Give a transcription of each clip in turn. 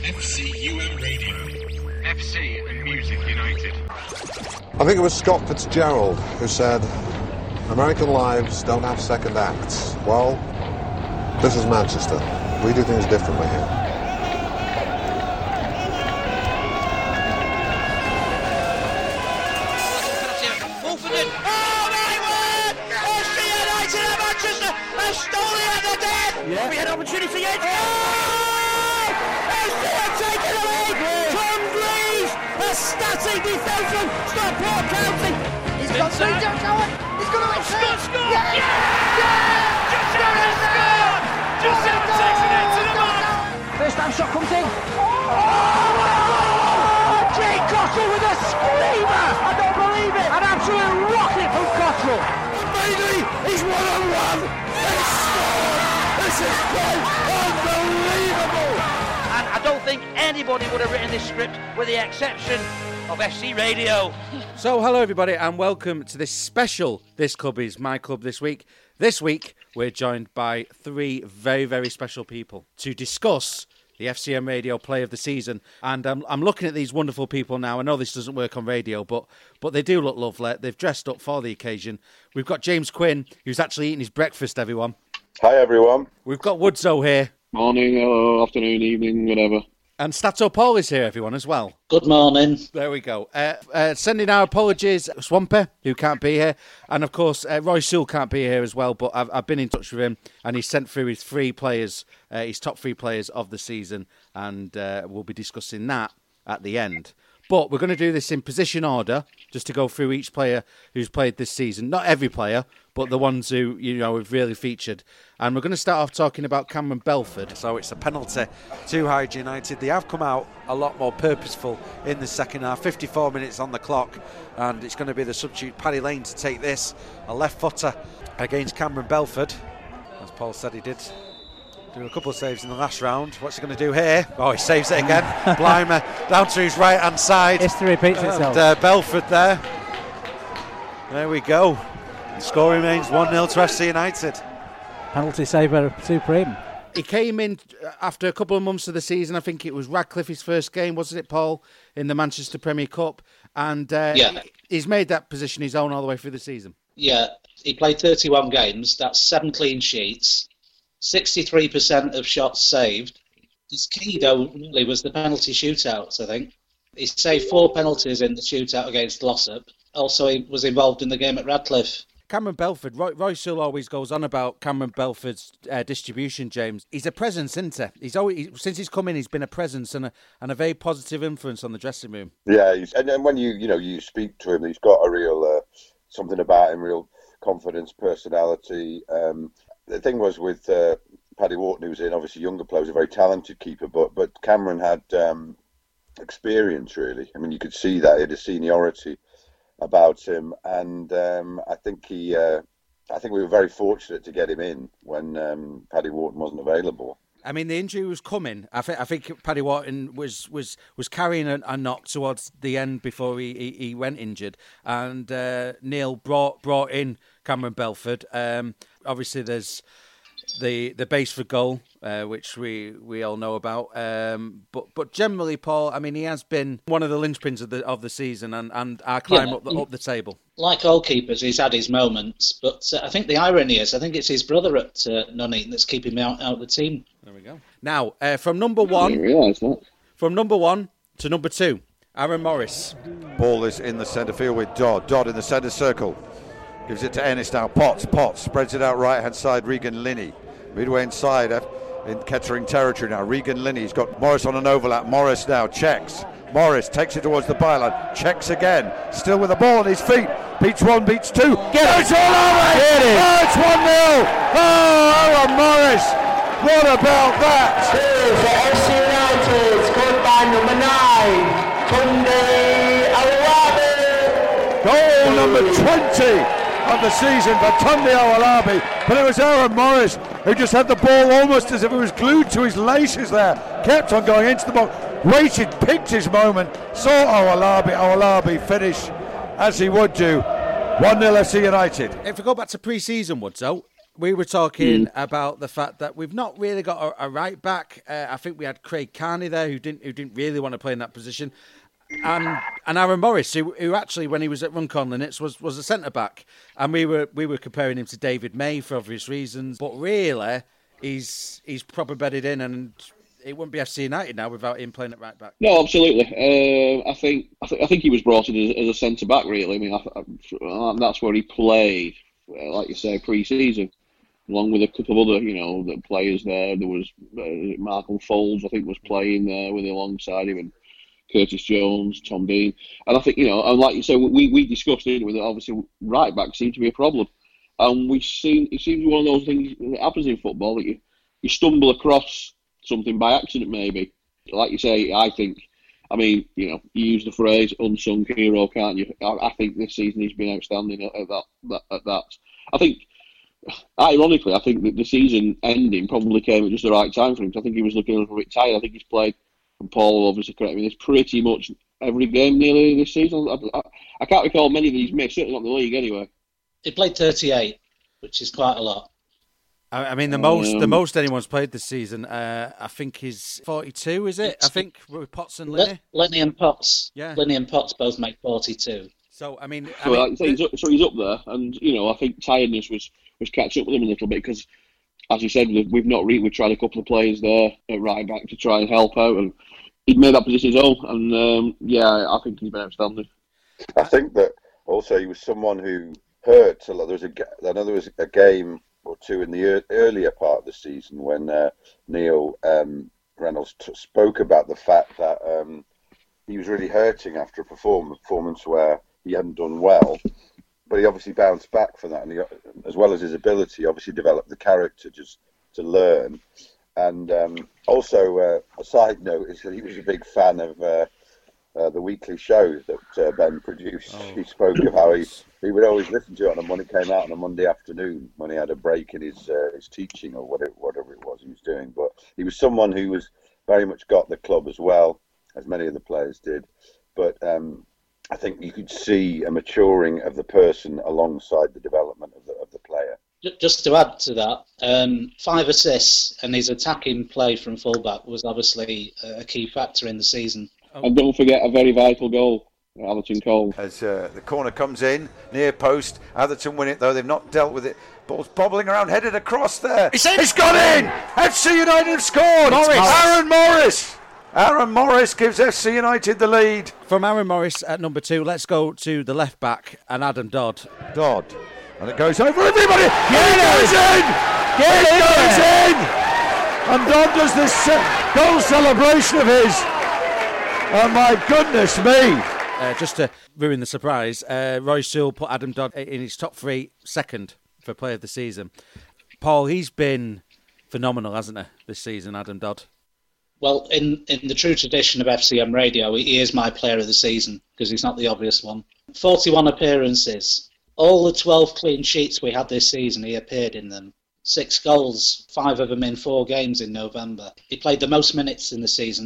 FCUM Radio. FC and Music United. I think it was Scott Fitzgerald who said, American lives don't have second acts. Well, this is Manchester. We do things differently here. Yeah. We had an opportunity yet. Oh! FC have taken the lead. Tom Greaves, a static defenseman. Stop Port County. He's got three jumps going. He's going to score. Yeah! Giuseppe takes it into the mark. First time shot comes in. Oh! Jay Cottrell with a screamer. I don't believe it. An absolute rocket from Cottrell. Bailey, he's one-on-one. He's scored. This is quite unbelievable! And I don't think anybody would have written this script with the exception of FC Radio. So, hello everybody and welcome to this special This Club is My Club this week. This week, we're joined by three very, very special people to discuss the FCM Radio Play of the Season. And I'm looking at these wonderful people now. I know this doesn't work on radio, but they do look lovely. They've dressed up for the occasion. We've got James Quinn, who's actually eating his breakfast, everyone. Hi everyone. We've got Woodso here. Morning, hello, afternoon, evening, whatever. And Stato Paul is here, everyone, as well. Good morning. There we go. Sending our apologies, Swampy, who can't be here. And, of course, Roy Sewell can't be here as well. But I've been in touch with him, and he's sent through his three players, his top three players of the season. And we'll be discussing that at the end. But we're going to do this in position order, just to go through each player who's played this season. Not every player, but the ones who, you know, have really featured. And we're going to start off talking about Cameron Belford. So it's a penalty to Hyde United. They have come out a lot more purposeful in the second half. 54 minutes on the clock, and it's going to be the substitute Paddy Lane to take this. A left footer against Cameron Belford. As Paul said, he did do a couple of saves in the last round. What's he going to do here? Oh, he saves it again. Blimey down to his right hand side. History repeats itself. And Belford there. There we go. The score remains 1-0 to FC United. Penalty saver supreme. He came in after a couple of months of the season. I think it was Radcliffe's first game, wasn't it, Paul, in the Manchester Premier Cup? And he's made that position his own all the way through the season. Yeah, he played 31 games. That's 7 clean sheets, 63% of shots saved. His key, though, really was the penalty shootouts, I think. He saved 4 penalties in the shootout against Glossop. Also, he was involved in the game at Radcliffe. Cameron Belford, Roy Sewell always goes on about Cameron Belford's distribution, James. He's a presence, isn't he? He's always, since he's come in, he's been a presence and a very positive influence on the dressing room. Yeah, and when you speak to him, he's got a real something about him, real confidence, personality. The thing was with Paddy Wharton, who was in, obviously younger player, was a very talented keeper, but Cameron had experience, really. I mean, you could see that. He had a seniority about him, and I think we were very fortunate to get him in when Paddy Wharton wasn't available. I mean, the injury was coming. I think Paddy Wharton was carrying a knock towards the end before he went injured, and Neil brought in Cameron Belford. Obviously, there's the Basford goal, which we all know about. But generally, Paul, I mean, he has been one of the linchpins of the season and our climb up the table. Like all keepers, he's had his moments, but I think the irony is, I think it's his brother at Nuneaton that's keeping him out of the team. There we go. Now, from number one to number 2, Aaron Morris. Ball is in the centre field with Dodd. Dodd in the centre circle. Gives it to Ennis now. Potts spreads it out right-hand side. Regan Linney. Midway inside in Kettering territory now. Regan Linney's got Morris on an overlap. Morris now checks. Morris takes it towards the byline. Checks again. Still with the ball on his feet. Beats 1, beats 2. It's all over! Oh, it's 1-0! Oh, Aaron Morris! What about that? FC United, scored by number 9, Tunde Awolabi. Goal number 20 of the season for Tunde Awolabi, but it was Aaron Morris who just had the ball almost as if it was glued to his laces there, kept on going into the box, waited, picked his moment, saw Awolabi finish as he would do. 1-0 FC United. If we go back to pre-season, Woodso, We were talking about the fact that we've not really got a right back. I think we had Craig Carney there who didn't really want to play in that position. And Aaron Morris, who actually, when he was at Runcorn Linnets, was a centre back, and we were comparing him to David May for obvious reasons. But really, he's proper bedded in, and it wouldn't be FC United now without him playing at right back. No, absolutely. I think he was brought in as a centre back. Really, I mean, that's where he played, like you say, pre-season, along with a couple of other players there. There was Malcolm Foles, I think, was playing there with alongside him, and Curtis Jones, Tom Dean. And I think, and like you say, we discussed it with obviously right back seemed to be a problem. And it seems one of those things that happens in football, that you stumble across something by accident, maybe. Like you say, I think, you use the phrase unsung hero, can't you? I think this season he's been outstanding at that. I think, ironically, that the season ending probably came at just the right time for him. I think he was looking a little bit tired. I think he's played, and Paul will obviously correct me, there's pretty much every game nearly this season. I can't recall many that he's missed, certainly not in the league anyway. He played 38, which is quite a lot. I mean, the most anyone's played this season, I think, is 42, is it? I think, with Potts and Linney. Linney and Potts. Yeah. Linney and Potts both make 42. So, so he's up there, and, I think tiredness was catching up with him a little bit, because, as you said, we've tried a couple of players there at right back to try and help out, and he'd made that position his own, and, I think he's been outstanding. I think that also he was someone who hurt a lot. I know there was a game or two in the earlier part of the season when Neil Reynolds spoke about the fact that he was really hurting after a performance where he hadn't done well, but he obviously bounced back from that, and he, as well as his ability, obviously developed the character just to learn. And also, a side note is that he was a big fan of the weekly show that Ben produced. He spoke of how he would always listen to it when it came out on a Monday afternoon when he had a break in his teaching or whatever it was he was doing. But he was someone who was very much got the club as well, as many of the players did. But I think you could see a maturing of the person alongside the development of the player. Just to add to that, 5 assists and his attacking play from fullback was obviously a key factor in the season. And don't forget a very vital goal, Allerton Cole. As the corner comes in, near post, Atherton win it though, they've not dealt with it. Ball's bobbling around, headed across there. It's gone in! FC United have scored! Aaron Morris gives FC United the lead. From Aaron Morris at number 2, let's go to the left back and Adam Dodd. And it goes over everybody! It goes in! It goes in! And Dodd does this goal celebration of his. Oh my goodness me! Just to ruin the surprise, Roy Sewell put Adam Dodd in his top 3, second for player of the season. Paul, he's been phenomenal, hasn't he, this season, Adam Dodd? Well, in the true tradition of FCM Radio, he is my player of the season because he's not the obvious one. 41 appearances. All the 12 clean sheets we had this season, he appeared in them. 6 goals, 5 of them in 4 games in November. He played the most minutes in the season,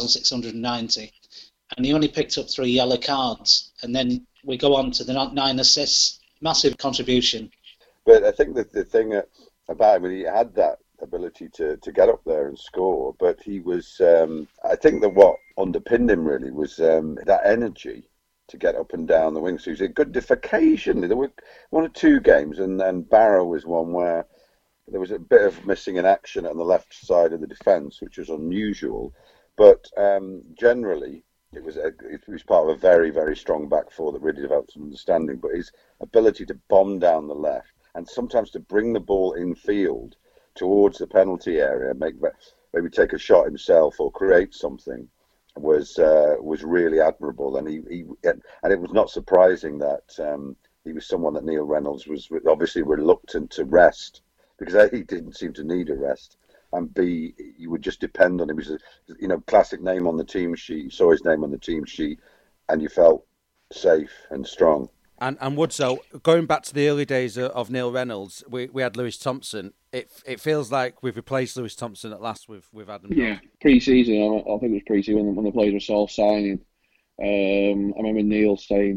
3,690, and he only picked up 3 yellow cards. And then we go on to the 9 assists. Massive contribution. But I think that the thing about him, he had that ability to get up there and score, but he was, I think that what underpinned him really was that energy to get up and down the wing. So he was a good occasionally. There were 1 or 2 games, and then Barrow was one where there was a bit of missing in action on the left side of the defence, which was unusual. But generally, it was part of a very, very strong back four that really developed some understanding. But his ability to bomb down the left and sometimes to bring the ball in field towards the penalty area, maybe take a shot himself or create something, was really admirable. And it was not surprising that he was someone that Neil Reynolds was obviously reluctant to rest, because A, he didn't seem to need a rest, and B, you would just depend on him. He was a classic name on the team sheet. You saw his name on the team sheet, and you felt safe and strong. And Woodso, going back to the early days of Neil Reynolds, we had Lewis Thompson. It feels like we've replaced Lewis Thompson at last with Adam. Yeah, pre-season. I think it was pre-season when the players were all signing. I remember Neil saying to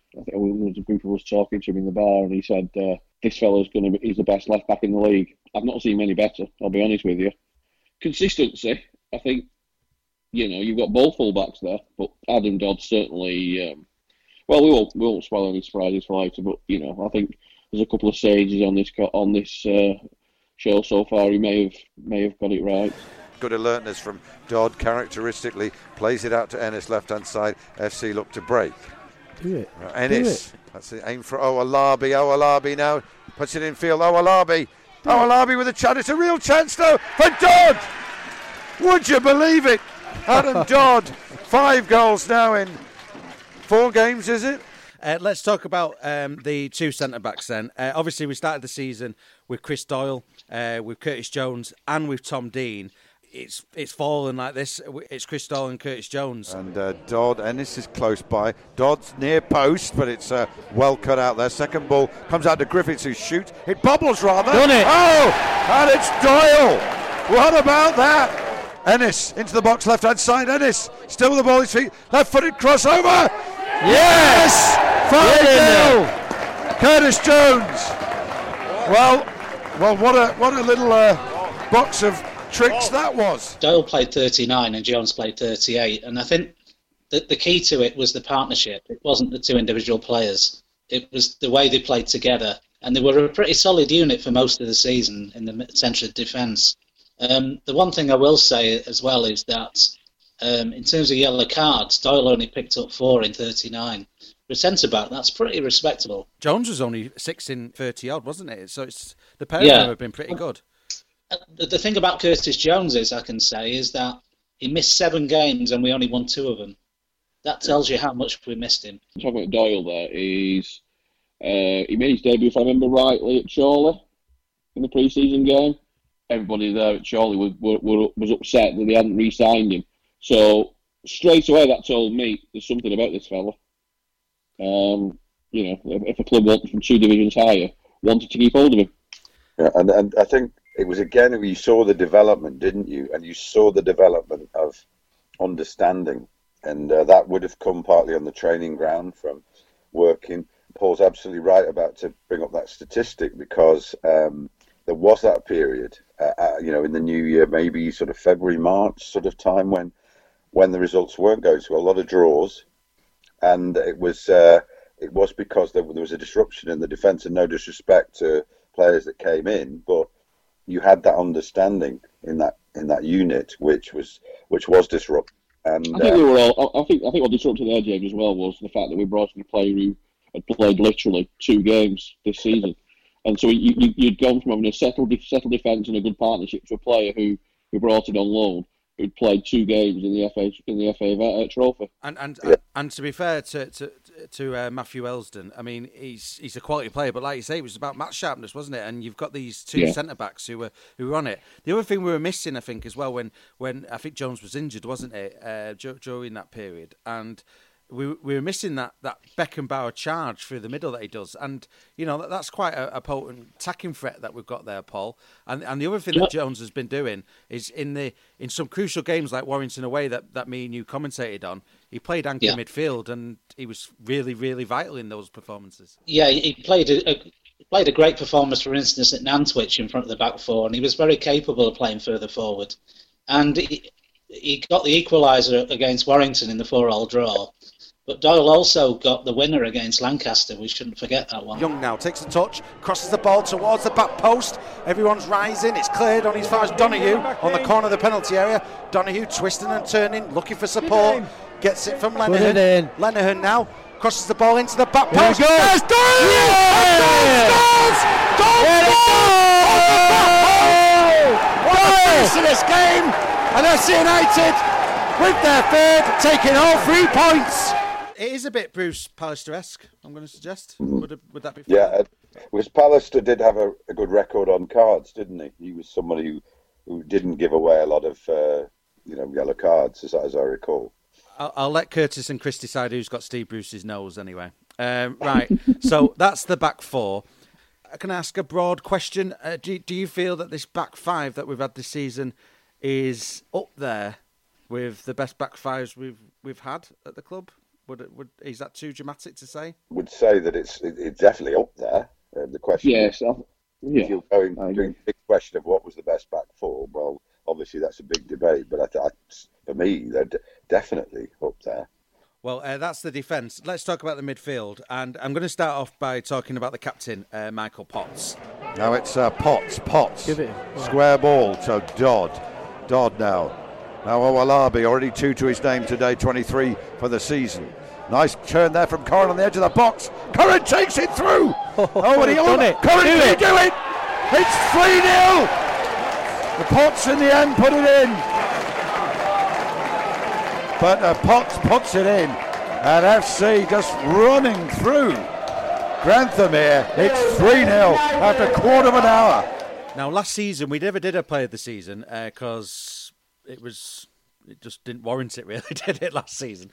I think there was a group of us talking to him in the bar, and he said, "This fella's he's the best left back in the league." I've not seen many better. I'll be honest with you. Consistency, I think. You've got both full-backs there, but Adam Dodd certainly. We won't swallow any surprises for later, but I think there's a couple of sages on this show so far. He may have got it right. Good alertness from Dodd, characteristically plays it out to Ennis, left-hand side. FC look to break. Do it. Ennis, that's the aim for Owolabi. Owolabi now puts it in field. Owolabi with a chance. It's a real chance though for Dodd. Would you believe it? Adam Dodd, 5 goals now in 4 games, is it? Let's talk about the 2 centre-backs then. Obviously, we started the season with Chris Doyle, with Curtis Jones, and with Tom Dean. It's fallen like this. It's Chris Doyle and Curtis Jones. And Dodd, Ennis is close by. Dodd's near post, but it's well cut out there. Second ball comes out to Griffiths, who shoots. It bobbles rather. Done it. Oh, and it's Doyle. What about that? Ennis into the box, left-hand side. Ennis still with the ball at his feet. Left-footed crossover. Yes! 5-0. Curtis Jones. Well, what a little box of tricks that was. Doyle played 39 and Jones played 38, and I think that the key to it was the partnership. It wasn't the 2 individual players. It was the way they played together, and they were a pretty solid unit for most of the season in the central defence. The one thing I will say as well is that in terms of yellow cards, Doyle only picked up 4 in 39. For a centre-back, that's pretty respectable. Jones was only 6 in 30-odd, wasn't it? So the pair of them have been pretty good. The thing about Curtis Jones is that he missed 7 games and we only won 2 of them. That tells you how much we missed him. Talking about Doyle there, he made his debut, if I remember rightly, at Chorley in the pre-season game. Everybody there at Chorley was upset that they hadn't re-signed him. So straight away that told me there's something about this fella. If a club wanted from 2 divisions higher, wanted to keep hold of him. Yeah, and I think it was again you saw the development, didn't you? And you saw the development of understanding, and that would have come partly on the training ground from working. Paul's absolutely right about to bring up that statistic because there was that period, in the new year, maybe sort of February, March sort of time when the results weren't going to a lot of draws, and it was because there was a disruption in the defence, and no disrespect to players that came in, but you had that understanding in that unit, which was disrupted. And I think we were all. I think what disrupted their James as well was the fact that we brought in a player who had played literally 2 games this season. And so you'd gone from having a settled defence and a good partnership to a player who brought it on loan, who'd played 2 games in the FA Trophy. And to be fair to Matthew Elsdon, I mean he's a quality player, but like you say, it was about match sharpness, wasn't it? And you've got these 2 centre backs who were on it. The other thing we were missing, I think, as well, when I think Jones was injured, wasn't it, during that period, and we were missing that Beckenbauer charge through the middle that he does, and that's quite a potent attacking threat that we've got there, Paul. And the other thing that Jones has been doing is in some crucial games like Warrington away that me and you commentated on, he played anchor midfield, and he was really, really vital in those performances. Yeah, he played a great performance, for instance, at Nantwich in front of the back 4, and he was very capable of playing further forward. And he got the equaliser against Warrington in the 4-4 draw. But Doyle also got the winner against Lancaster. We shouldn't forget that one. Young now takes a touch, crosses the ball towards the back post. Everyone's rising. It's cleared on as far as Donoghue on the corner of the penalty area. Donoghue twisting and turning, looking for support. Gets it from Lenihan. Lenihan now crosses the ball into the back post. There's Doyle! Doyle What a finish to this game! And FC United with their 3rd, taking all 3 points. It is a bit Bruce Pallister-esque, I'm going to suggest. Would that be fair? Yeah, because Pallister did have a good record on cards, didn't he? He was somebody who didn't give away a lot of yellow cards, as I recall. I'll let Curtis and Chris decide who's got Steve Bruce's nose anyway. Right, so that's the back 4. Can I ask a broad question? Do you feel that this back 5 that we've had this season is up there with the best back 5s we've had at the club? Is that too dramatic to say? Would say that it's definitely up there. The question, Yes, if you're going doing the big question of what was the best back four, well, obviously that's a big debate. But for me, they're definitely up there. Well, that's the defence. Let's talk about the midfield, and I'm going to start off by talking about the captain, Michael Potts. Now it's Potts. Give it. Square ball to Dodd now. Now Owolabi, already 2 to his name today, 23 for the season. Nice turn there from Curran on the edge of the box. Curran takes it through. And he done it. Curran, can he do it? It's 3-0. The Potts in the end put it in. But Potts puts it in. And FC just running through Grantham here. It's 3-0 after a quarter of an hour. Now, last season, we never did a player of the season because it just didn't warrant it, really, did it, last season?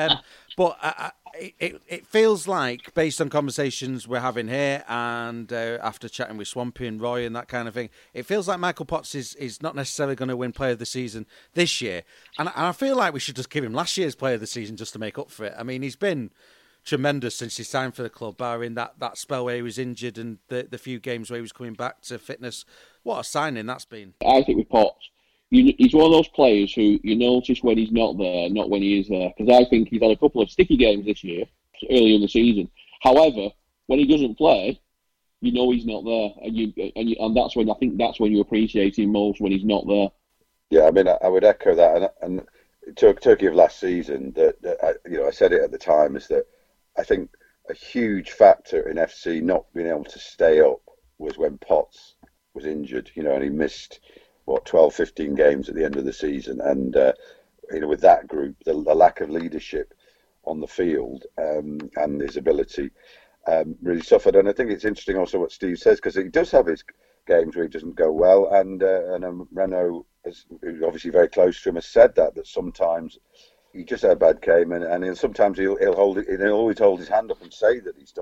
But it feels like, based on conversations we're having here and after chatting with Swampy and Roy and that kind of thing, it feels like Michael Potts is not necessarily going to win player of the season this year. And I feel like we should just give him last year's player of the season just to make up for it. I mean, he's been tremendous since he signed for the club, barring that spell where he was injured and the few games where he was coming back to fitness. What a signing that's been. I think with Potts, he's one of those players who you notice when he's not there, not when he is there. Because I think he's had a couple of sticky games this year, early in the season. However, when he doesn't play, you know he's not there, and that's when I think that's when you appreciate him most, when he's not there. Yeah, I mean, I would echo that, and Turkey of last season. I said it at the time, is that I think a huge factor in FC not being able to stay up was when Potts was injured. And he missed 12, 15 games at the end of the season, and with that group, the lack of leadership on the field and his ability really suffered. And I think it's interesting also what Steve says, because he does have his games where he doesn't go well, and Renault, who's obviously very close to him, has said that sometimes he just had a bad game, and sometimes he'll always hold his hand up and say that he's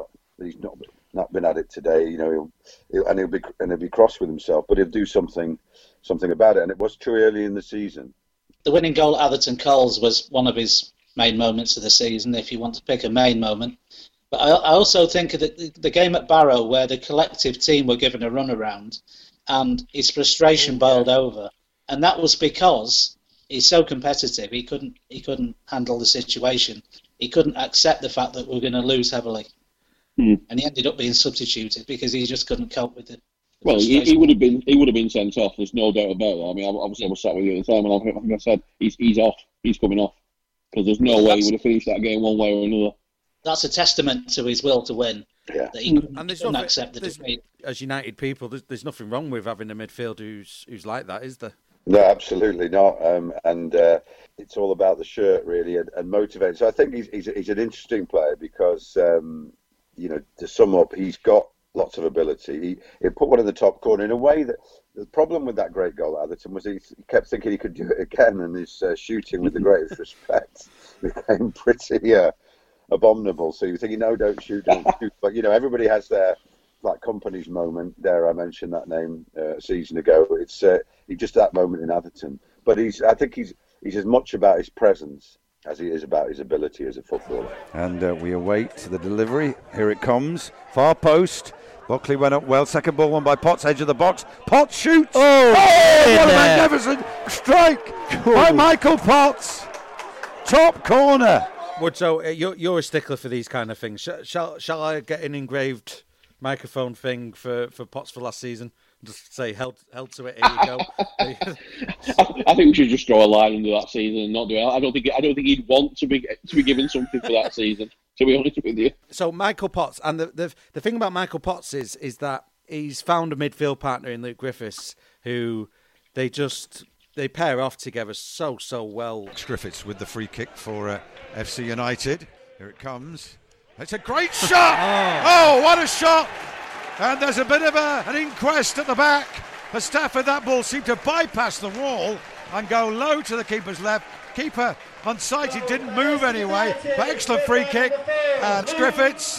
not been at it today. He'll be cross with himself, but he'll do something about it. And it was true early in the season. The winning goal at Atherton Coles was one of his main moments of the season, if you want to pick a main moment. But I also think of the game at Barrow, where the collective team were given a run around and his frustration boiled over, and that was because he's so competitive. He couldn't handle the situation. He couldn't accept the fact that we were going to lose heavily, and he ended up being substituted because he just couldn't cope with it. Well, he would have been sent off. There's no doubt about it. I mean, obviously I was sat with you at the time, and I think I said he's off. He's coming off, because there's no way he would have finished that game one way or another. That's a testament to his will to win. Yeah, that he couldn't accept the defeat. As United people, there's nothing wrong with having a midfield who's like that, is there? No, absolutely not. And it's all about the shirt, really, and motivating. So I think he's an interesting player because, to sum up, he's got lots of ability. He put one in the top corner in a way that the problem with that great goal at Atherton was he kept thinking he could do it again, and his shooting, with the greatest respect, became pretty abominable. So you're thinking, no, don't shoot. But everybody has their company's moment. Dare I mention that name a season ago? It's just that moment in Atherton. But I think he's as much about his presence as he is about his ability as a footballer. And we await the delivery. Here it comes. Far post. Buckley went up well. Second ball won by Potts, edge of the box. Potts shoots. Oh, what a magnificent strike by Michael Potts. Top corner. Wood, so you're a stickler for these kind of things. Shall I get an engraved microphone thing for Potts for last season? Just say held to it. Here you go. I think we should just draw a line under that season and not do it. I don't think he'd want to be given something for that season, to be honest with you. So Michael Potts, and the thing about Michael Potts is that he's found a midfield partner in Luke Griffiths who they pair off together so well. Griffiths with the free kick for FC United. Here it comes. It's a great shot! Oh, what a shot! And there's a bit of an inquest at the back. For Stafford, that ball seemed to bypass the wall and go low to the keeper's left. Keeper unsighted, didn't move anyway. But excellent free kick. And Griffiths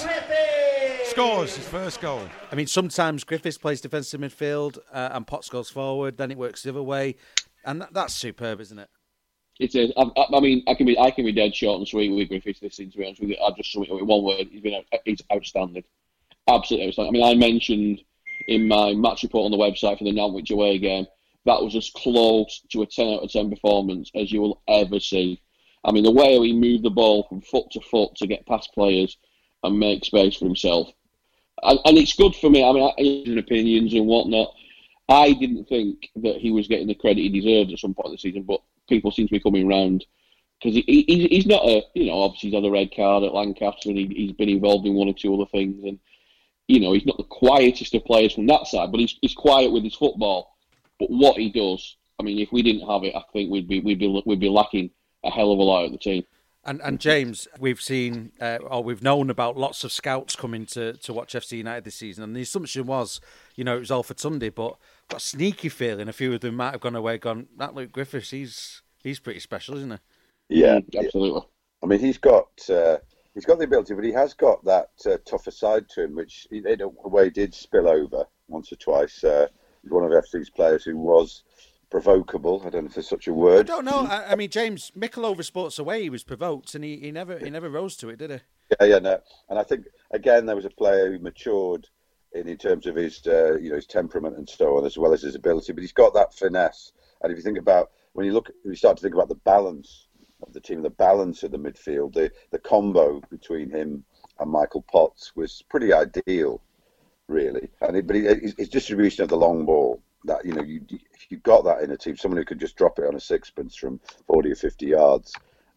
scores his first goal. I mean, sometimes Griffiths plays defensive midfield and Potts goes forward. Then it works the other way. And that's superb, isn't it? It is. I mean, I can be dead short and sweet with Griffiths this season. To be honest with you, I just sum it up in one word: he's outstanding, absolutely outstanding. I mean, I mentioned in my match report on the website for the Norwich away game that was as close to a 10 out of 10 performance as you will ever see. I mean, the way he moved the ball from foot to foot to get past players and make space for himself, and it's good for me. I mean, his opinions and whatnot. I didn't think that he was getting the credit he deserved at some point in the season, but people seem to be coming round because he's not obviously he's had a red card at Lancaster and he's been involved in one or two other things, and he's not the quietest of players from that side, but he's quiet with his football. But what he does, I mean, if we didn't have it, I think we'd be lacking a hell of a lot at the team. And James, we've seen or we've known about lots of scouts coming to watch FC United this season, and the assumption was, it was all for Tunde, but I've got a sneaky feeling a few of them might have gone away, that Luke Griffiths, he's pretty special, isn't he? Yeah, absolutely. I mean, he's got the ability, but he has got that tougher side to him, which in a way did spill over once or twice. He's one of FC's players who was provocable. I don't know if there's such a word. I don't know. I mean, James, Mikel Sports away, he was provoked, and he never rose to it, did he? Yeah, no. And I think again there was a player who matured in terms of his his temperament and so on, as well as his ability. But he's got that finesse. And if you think about when you start to think about the balance of the team, the balance of the midfield, the combo between him and Michael Potts was pretty ideal, really. But his distribution of the long ball. That if you've got that in a team, someone who could just drop it on a sixpence from 40 or 50 yards,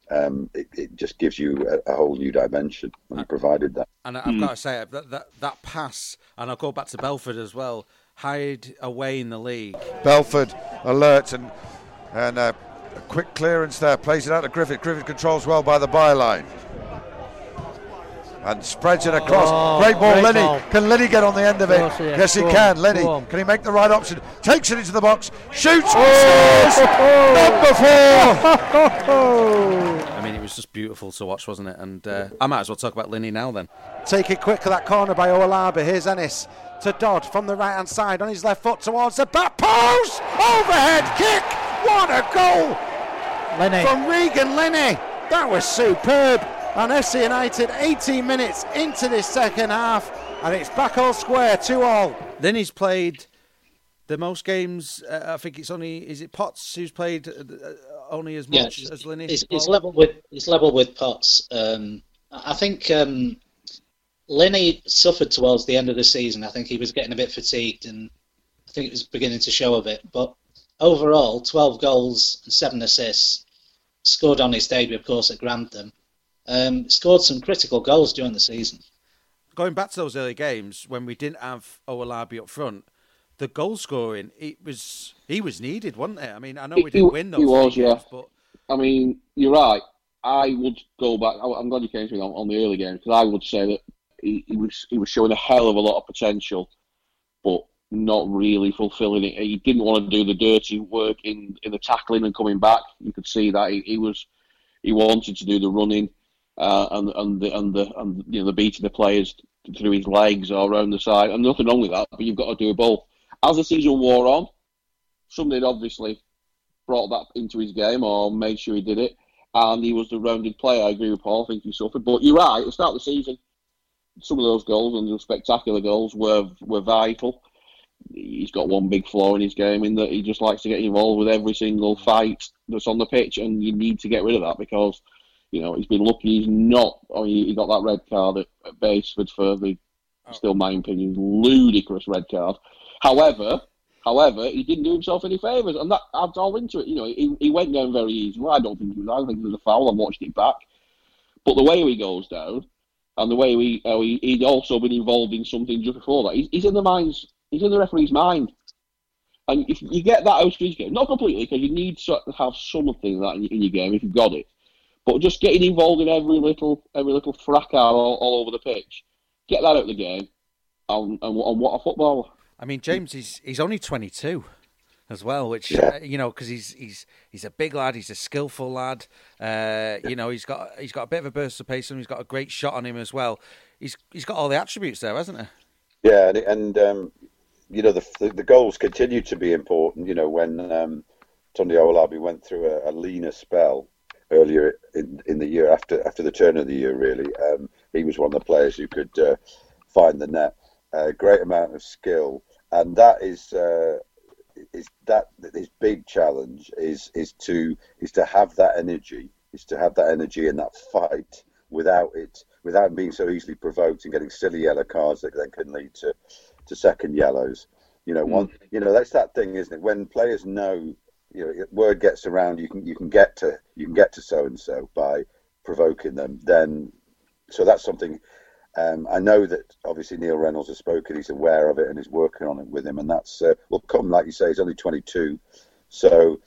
it just gives you a whole new dimension when you provided that. And I've got to say that pass, and I'll go back to Belford as well. Hide away in the league. Belford alert and a quick clearance there. Plays it out to Griffith. Griffith controls well by the byline. And spreads it across. Great ball, Lenny. Ball. Can Lenny get on the end of it? Yes, he can. Lenny, can he make the right option? Takes it into the box. Shoots. Number 4. I mean, it was just beautiful to watch, wasn't it? And I might as well talk about Lenny now then. Take it quick to that corner by Owolabi. Here's Ennis to Dodd from the right-hand side on his left foot towards the back post. Overhead kick. What a goal Lenny. From Regan Lenny. That was superb. And FC United 18 minutes into this second half, and it's back all square, 2-2. Lenny's played the most games. I think it's is it Potts who's played only as much as Lenny? It's level with Potts. I think Lenny suffered towards the end of the season. I think he was getting a bit fatigued, and I think it was beginning to show a bit. But overall, 12 goals and 7 assists. Scored on his debut, of course, at Grantham. Scored some critical goals during the season. Going back to those early games when we didn't have Owolabi up front, the goal scoring he was needed, wasn't it? I mean, I know we didn't win those. He was, games, but I mean, you're right. I would go back. I'm glad you came to me on the early games because I would say that he was showing a hell of a lot of potential, but not really fulfilling it. He didn't want to do the dirty work in the tackling and coming back. You could see that he wanted to do the running. And the beating the players through his legs or around the side, and nothing wrong with that. But you've got to do both. As the season wore on, somebody obviously brought that into his game or made sure he did it, and he was the rounded player. I agree with Paul. I think he suffered, but you're right. At the start of the season, some of those goals and the spectacular goals were vital. He's got one big flaw in his game in that he just likes to get involved with every single fight that's on the pitch, and you need to get rid of that because. He's been lucky he's not. He got that red card at Baseford for still my opinion, ludicrous red card. However, he didn't do himself any favours, and that adds all into it. He went down very easy. Well, I don't think it was a foul. I watched it back. But the way he goes down, and the way he'd also been involved in something just before that, he's in the referee's mind. And if you get that out of his game, not completely, because you need to have something of that in your game if you've got it. But just getting involved in every little fracas all over the pitch, get that out of the game, and what a footballer! I mean, James, he's only 22 as well, which because he's a big lad, he's a skillful lad. He's got a bit of a burst of pace, and he's got a great shot on him as well. He's got all the attributes there, hasn't he? Yeah, and the goals continue to be important. When Tunde Owolabi went through a leaner spell earlier in the year after the turn of the year. Really, he was one of the players who could find the net. Great amount of skill, and that is his big challenge is to have that energy, and that fight without being so easily provoked and getting silly yellow cards that then can lead to second yellows. That's that thing, isn't it? When players know, word gets around, you can get to so and so by provoking them. Then, so that's something. I know that obviously Neil Reynolds has spoken. He's aware of it and is working on it with him, and that's will come. Like you say, he's only 22, so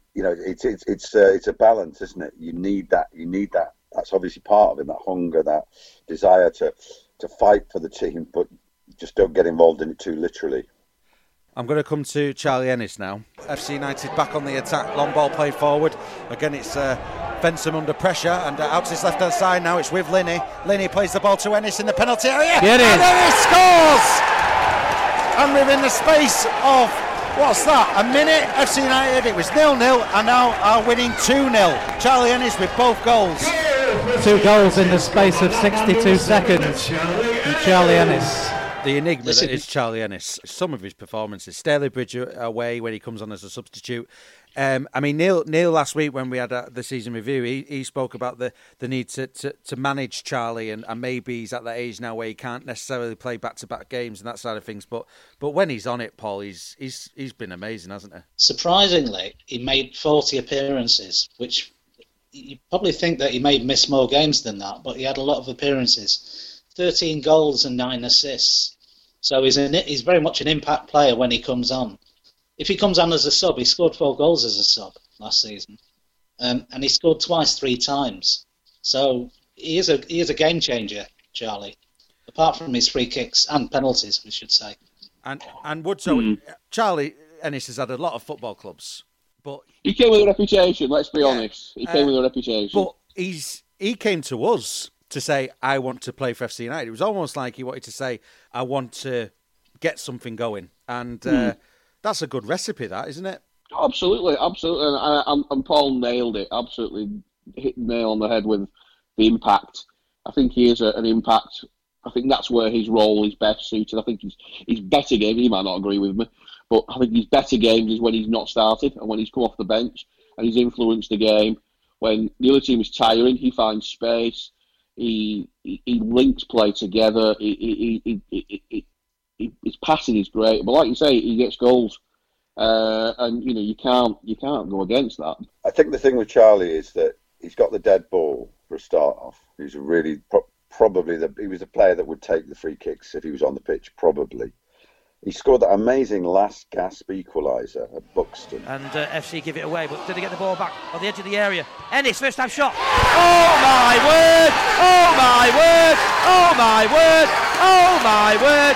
it's a balance, isn't it? You need that. That's obviously part of him. That hunger, that desire to fight for the team, but just don't get involved in it too literally. I'm going to come to Charlie Ennis now. FC United back on the attack. Long ball played forward. Again, it's Benson under pressure, and out to his left-hand side now. It's with Linney. Linney plays the ball to Ennis in the penalty area. And Ennis scores! And within the space of, what's that, a minute, FC United, it was 0-0, and now are winning 2-0. Charlie Ennis with both goals. 2 goals in the space of 62 seconds from Charlie Ennis. The enigma that is Charlie Ennis. Some of his performances. Stalybridge away when he comes on as a substitute. Neil last week when we had the season review, he spoke about the need to manage Charlie, and maybe he's at that age now where he can't necessarily play back-to-back games and that side of things. But when he's on it, Paul, he's been amazing, hasn't he? Surprisingly, he made 40 appearances, which you probably think that he may miss more games than that, but he had a lot of appearances. 13 goals and 9 assists. So he's very much an impact player when he comes on. If he comes on as a sub, he scored 4 goals as a sub last season. And he scored twice 3 times. So he is a game changer, Charlie. Apart from his free kicks and penalties, we should say. And Charlie Ennis has had a lot of football clubs. But he came with a reputation, let's be honest. He came with a reputation. But he came to us to say, I want to play for FC United. It was almost like he wanted to say, I want to get something going. And that's a good recipe, that, isn't it? Absolutely. And Paul nailed it. Absolutely hit the nail on the head with the impact. I think he is an impact. I think that's where his role is best suited. I think his better game, he might not agree with me, but I think his better games is when he's not started and when he's come off the bench and he's influenced the game. When the other team is tiring, he finds space. He links play together. His passing is great, but like you say, he gets goals, and you can't go against that. I think the thing with Charlie is that he's got the dead ball for a start off. He's really he was a player that would take the free kicks if he was on the pitch. Probably. He scored that amazing last gasp equaliser at Buxton. And FC give it away, but did he get the ball back on the edge of the area? Ennis, first time shot. Oh my word! Oh my word! Oh my word! Oh my word!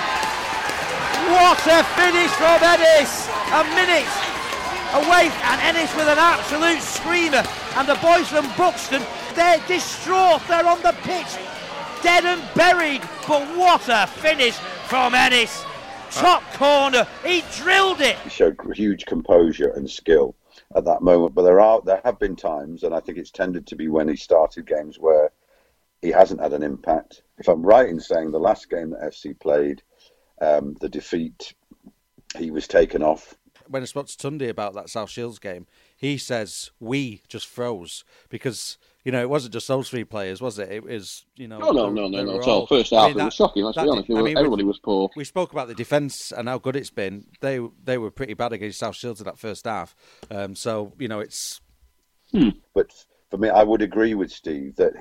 What a finish from Ennis! A minute away, and Ennis with an absolute screamer. And the boys from Buxton, they're distraught. They're on the pitch, dead and buried. But what a finish from Ennis! Top corner, he drilled it. He showed huge composure and skill at that moment, but there have been times, and I think it's tended to be when he started games where he hasn't had an impact. If I'm right in saying the last game that FC played, the defeat, he was taken off. When I spoke to Tunde about that South Shields game, he says we just froze because it wasn't just those 3 players, was it? It was, No, at all. First half, it was shocking, let's be honest. Everybody was poor. We spoke about the defence and how good it's been. They were pretty bad against South Shields in that first half. It's... But for me, I would agree with Steve that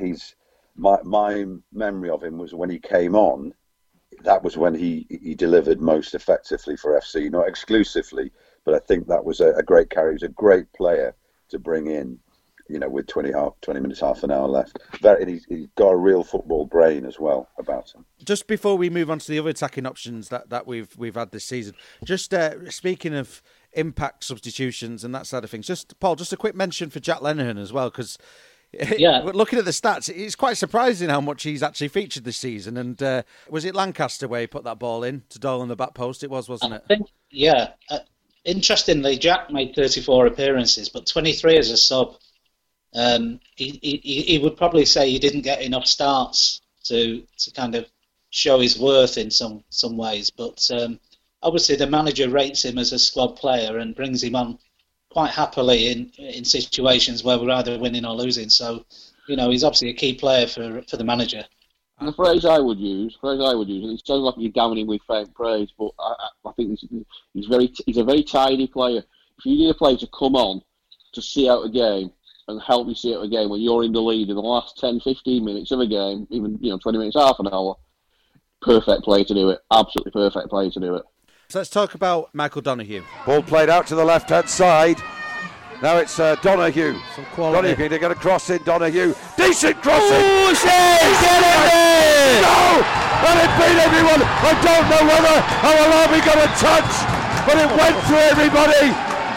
my memory of him was when he came on, that was when he delivered most effectively for FC. Not exclusively, but I think that was a great carry. He was a great player to bring in. With 20 minutes, half an hour left. He's got a real football brain as well about him. Just before we move on to the other attacking options that we've had this season, just speaking of impact substitutions and that side of things, Paul, just a quick mention for Jack Lenihan as well, because looking at the stats, it's quite surprising how much he's actually featured this season. And was it Lancaster where he put that ball in to Doyle on the back post? It was, wasn't it? I think, Interestingly, Jack made 34 appearances, but 23 as a sub. He would probably say he didn't get enough starts to kind of show his worth in some ways. But obviously the manager rates him as a squad player and brings him on quite happily in situations where we're either winning or losing. So, he's obviously a key player for the manager. And the phrase I would use, and it sounds like you're downing him with faint praise, but I think he's a very tidy player. If you need a player to come on to see out a game and help you see out a game when you're in the lead in the last 10, 15 minutes of a game, even 20 minutes, half an hour, perfect player to do it. Absolutely perfect player to do it. So let's talk about Michael Donoghue. Ball played out to the left-hand side. Now it's Donoghue. Donoghue, they're going to cross in Donoghue. Decent crossing! Oh, get in there! No! And it beat everyone. I don't know whether Awolabi got a touch, but it went through everybody.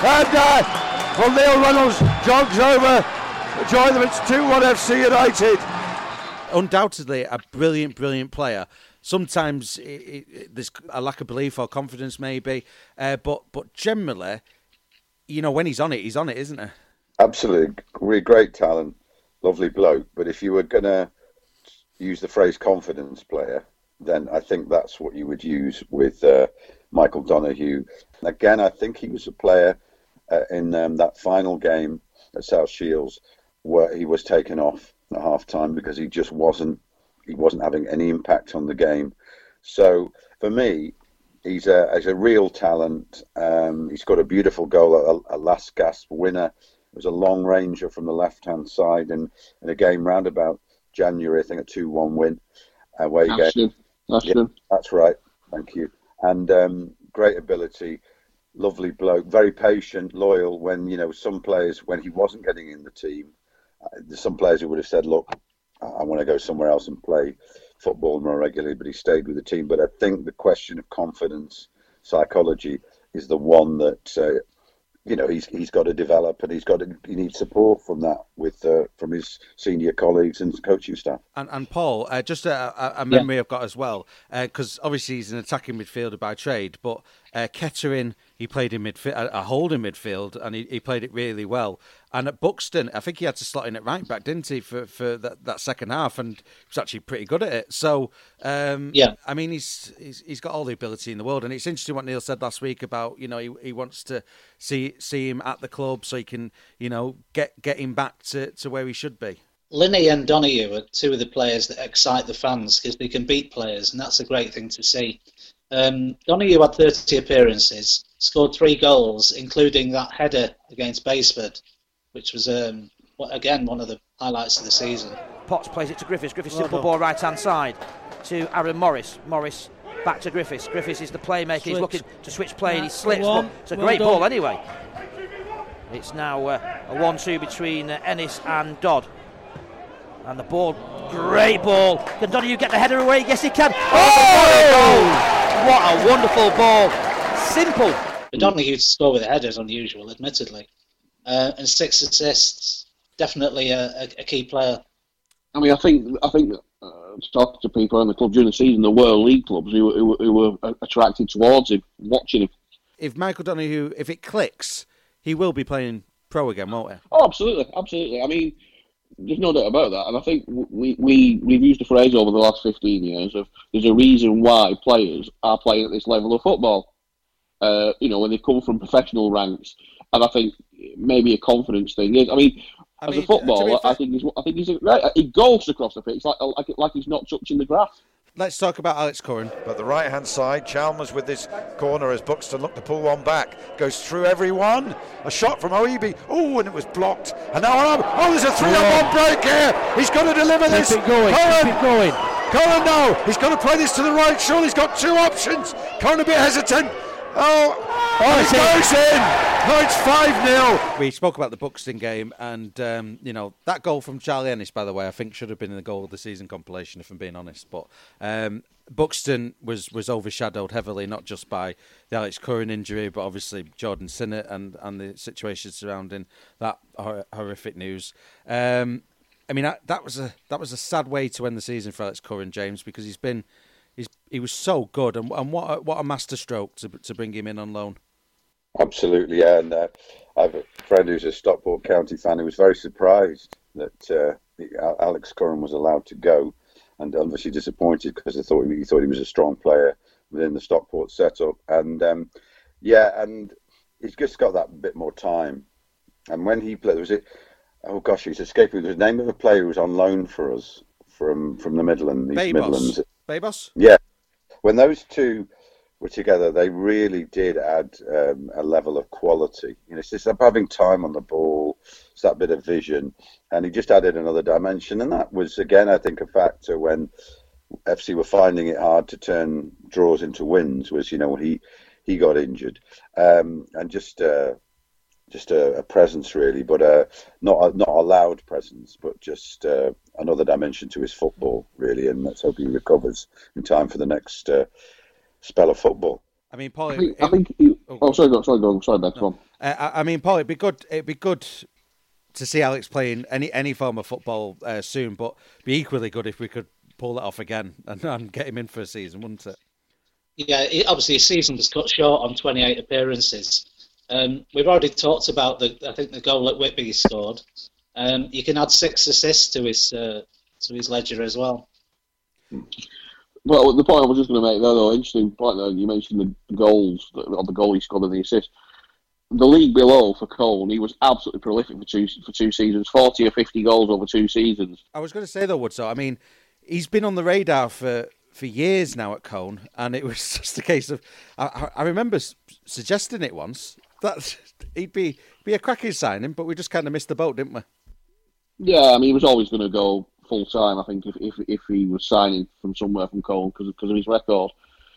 And Neil Reynolds jogs over. Join them. It's 2-1 FC United. Undoubtedly a brilliant player. Sometimes there's a lack of belief or confidence, maybe, but generally, when he's on it, isn't he? Absolutely, great talent, lovely bloke. But if you were going to use the phrase confidence player, then I think that's what you would use with Michael Donoghue. Again, I think he was a player in that final game at South Shields where he was taken off at half-time because he just wasn't having any impact on the game. So for me, he's a real talent. He's got a beautiful goal, a last gasp winner. It was a long ranger from the left-hand side, and in a game round about January, I think a 2-1 win. Where you Ashton. That's right. Thank you. And great ability, lovely bloke, very patient, loyal. When some players, when he wasn't getting in the team, there's some players who would have said, "Look, I want to go somewhere else and play football more regularly," but he stayed with the team. But I think the question of confidence, psychology, is the one that he's got to develop, and he needs support from that from his senior colleagues and coaching staff. And Paul, just a memory I've got as well, because obviously he's an attacking midfielder by trade, but Kettering, he played in midfield, a holding midfield, and he played it really well. And at Buxton, I think he had to slot in at right back, didn't he, for that second half, and he was actually pretty good at it. So, I mean, he's got all the ability in the world, and it's interesting what Neil said last week about, he wants to see him at the club so he can, get him back to where he should be. Linney and Donoghue are two of the players that excite the fans because they can beat players, and that's a great thing to see. Donoghue had 30 appearances, scored 3 goals, including that header against Baseford, which was, again, one of the highlights of the season. Potts plays it to Griffiths. Griffiths simple ball right-hand side to Aaron Morris. Morris back to Griffiths. Griffiths is the playmaker. He's looking to switch play and he slips, but it's a great ball anyway. It's now a 1-2 between Ennis and Dodd. And the ball, great ball. Can Donoghue get the header away? Yes, he can. Oh, what a wonderful ball. Simple. For Donoghue to score with a header is unusual, admittedly. And 6 assists, definitely a key player. I mean, I think talking to people around the club during the season, the World League clubs who were attracted towards him, watching him. If Michael Donoghue, if it clicks, he will be playing pro again, won't he? Oh, absolutely. I mean, there's no doubt about that. And I think we've used the phrase over the last 15 years of there's a reason why players are playing at this level of football. When they come from professional ranks. And I think maybe a confidence thing is. As a footballer, I think he's right. He goes across the pitch like he's not touching the grass. Let's talk about Alex Curran. But the right-hand side, Chalmers with this corner as Buxton look to pull one back. Goes through everyone. A shot from Oibi. Oh, and it was blocked. And now, there's a 3-on-1 break here. He's got to deliver this. Keep it going. Curran now. He's got to play this to the right. Surely he's got 2 options. Curran a bit hesitant. It goes in. No, it's 5-0. We spoke about the Buxton game, and that goal from Charlie Ennis, by the way, I think should have been in the goal of the season compilation, if I'm being honest. But Buxton was overshadowed heavily, not just by the Alex Curran injury, but obviously Jordan Sinnott and the situation surrounding that horrific news. That was a sad way to end the season for Alex Curran, James, because he was so good, and what a masterstroke to bring him in on loan. Absolutely, yeah. And I have a friend who's a Stockport County fan who was very surprised that Alex Curran was allowed to go, and obviously disappointed because he thought he was a strong player within the Stockport setup. And and he's just got that bit more time. And when he played, he's escaping. There's the name of a player who was on loan for us from the Midlands. Babos? Yeah. When those two were together, they really did add a level of quality. It's just having time on the ball, it's that bit of vision, and he just added another dimension. And that was, again, I think, a factor when FC were finding it hard to turn draws into wins. Was when he got injured, and just a presence really, but not a loud presence, but just another dimension to his football really. And let's hope he recovers in time for the next spell of football. I mean, Paul. Sorry, Ben. Come on. I mean, Paul, it'd be good to see Alex playing any form of football soon, but be equally good if we could pull it off again and get him in for a season, wouldn't it? Yeah, obviously his season was cut short on 28 appearances. We've already talked about the goal that Whitby scored. You can add 6 assists to his ledger as well. Well, the point I was just going to make there, though, interesting point there, you mentioned the goals, or the goal he scored and the assist. The league below for Colne, he was absolutely prolific for two seasons, 40 or 50 goals over 2 seasons. I was going to say, though, Woodso, I mean, he's been on the radar for years now at Colne, and it was just a case of, I remember suggesting it once, that he'd be a cracking signing, but we just kind of missed the boat, didn't we? Yeah, I mean, he was always going to go full time. I think if he was signing from somewhere from Colne because of his record,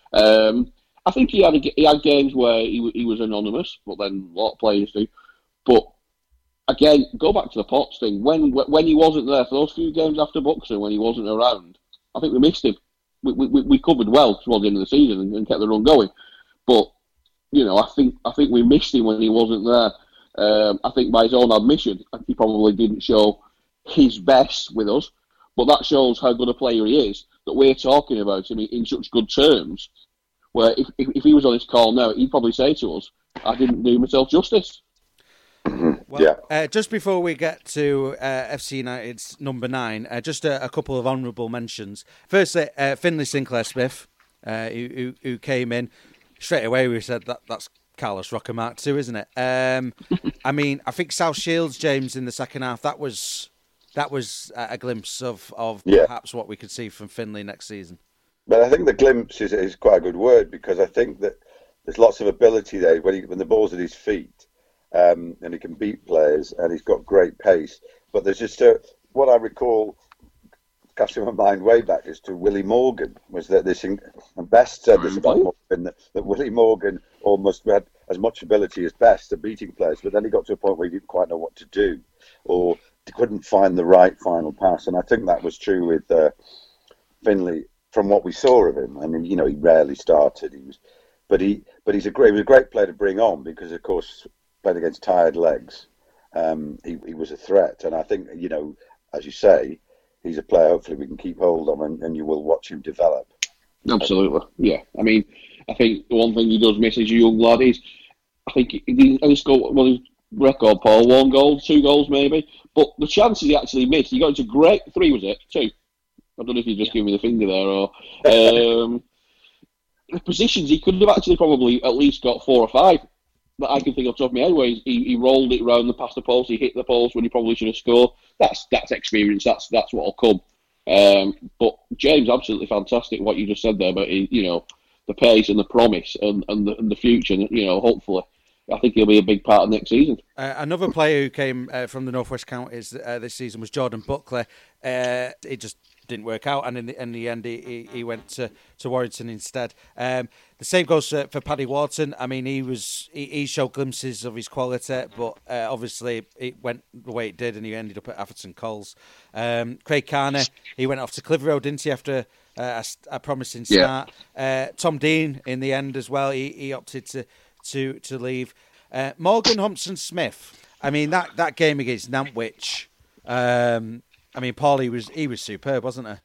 I think he had games where he was anonymous, but then a lot of players do. But again, go back to the Potts thing. When he wasn't there for those few games after Buxton, when he wasn't around, I think we missed him. We covered well towards the end of the season and kept the run going, but I think we missed him when he wasn't there. I think by his own admission, he probably didn't show his best with us, but that shows how good a player he is, that we're talking about him in such good terms, where if he was on his call now, he'd probably say to us, I didn't do myself justice. Well, just before we get to FC United's number 9, just a couple of honourable mentions. Firstly, Finlay Sinclair-Smith, who came in. Straight away we said that's Carlos Roca Mark II, isn't it? I mean, I think South Shields, James, in the second half, that was a glimpse of perhaps what we could see from Finlay next season. But I think the glimpse is quite a good word, because I think that there's lots of ability there when the ball's at his feet, and he can beat players, and he's got great pace. But there's just what I recall, casting my mind way back, is to Willie Morgan. Was that this? And Best said this about Morgan, that Willie Morgan almost had as much ability as Best at beating players, but then he got to a point where he didn't quite know what to do, or couldn't find the right final pass. And I think that was true with Finlay from what we saw of him. I mean, he rarely started. He was a great player to bring on, because of course playing against tired legs, he was a threat. And I think as you say, he's a player hopefully we can keep hold of, and you will watch him develop. Absolutely, yeah. I mean, I think the one thing he does miss as a young lad is, I think he's got his record, Paul, 1 goal, 2 goals maybe, but the chances he actually missed, he got into 3, was it? 2? I don't know if you just gave me the finger there, or the positions he could have actually probably at least got 4 or 5 that I can think of top of my head, where he rolled it round the past the post, he hit the post when he probably should have scored. That's experience. That's what'll come. But James, absolutely fantastic what you just said there about the pace and the promise and the future. Hopefully, I think he'll be a big part of next season. Another player who came from the North West Counties this season was Jordan Buckley. It just didn't work out, and in the end he went to Warrington instead. The same goes for Paddy Wharton. I mean, he showed glimpses of his quality, but obviously it went the way it did, and he ended up at Atherton Coles. Craig Carney, he went off to Clitheroe, didn't he, after a promising start. Yeah. Tom Dean in the end as well. He opted to leave. Morgan Thompson-Smith. I mean, that game against Nantwich. I mean, Paul, he was superb, wasn't he?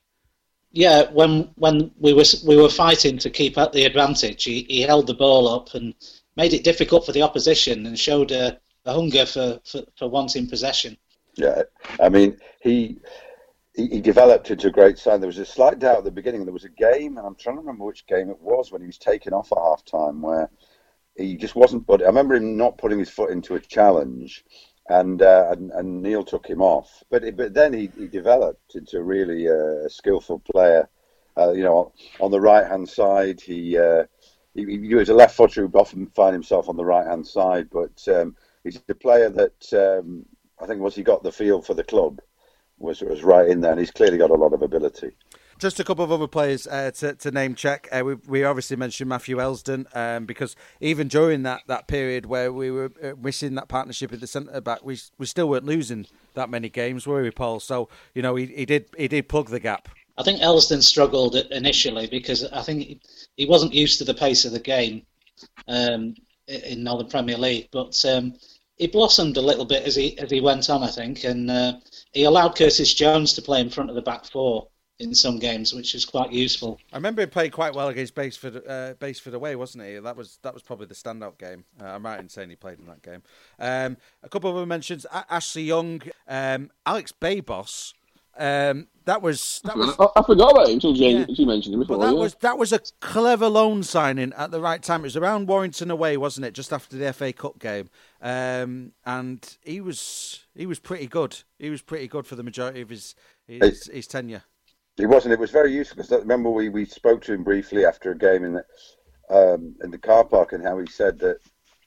Yeah, when we were fighting to keep at the advantage, he held the ball up and made it difficult for the opposition and showed a hunger for wanting possession. Yeah, I mean, he developed into a great sign. There was a slight doubt at the beginning. There was a game, and I'm trying to remember which game it was, when he was taken off at half-time, where he just wasn't I remember him not putting his foot into a challenge, and Neil took him off. But then he developed into really a skillful player. On the right-hand side, he was a left footer who would often find himself on the right-hand side, but he's a player that I think once he got the feel for the club, was right in there, and he's clearly got a lot of ability. Just a couple of other players to name check. We obviously mentioned Matthew Elsdon, because even during that period where we were missing that partnership at the centre back, we still weren't losing that many games, were we, Paul? So he did plug the gap. I think Elsdon struggled initially because I think he wasn't used to the pace of the game in Northern Premier League, but he blossomed a little bit as he went on, I think, and he allowed Curtis Jones to play in front of the back four in some games, which is quite useful. I remember he played quite well against Baseford away, wasn't he? That was probably the standout game. I'm right in saying he played in that game. A couple of other mentions: Ashley Young, Alex Babos. That was. I forgot about him until you mentioned him before. But that was a clever loan signing at the right time. It was around Warrington away, wasn't it? Just after the FA Cup game, and he was pretty good. He was pretty good for the majority of his tenure. He wasn't. It was very useful because I remember we spoke to him briefly after a game in the car park, and how he said that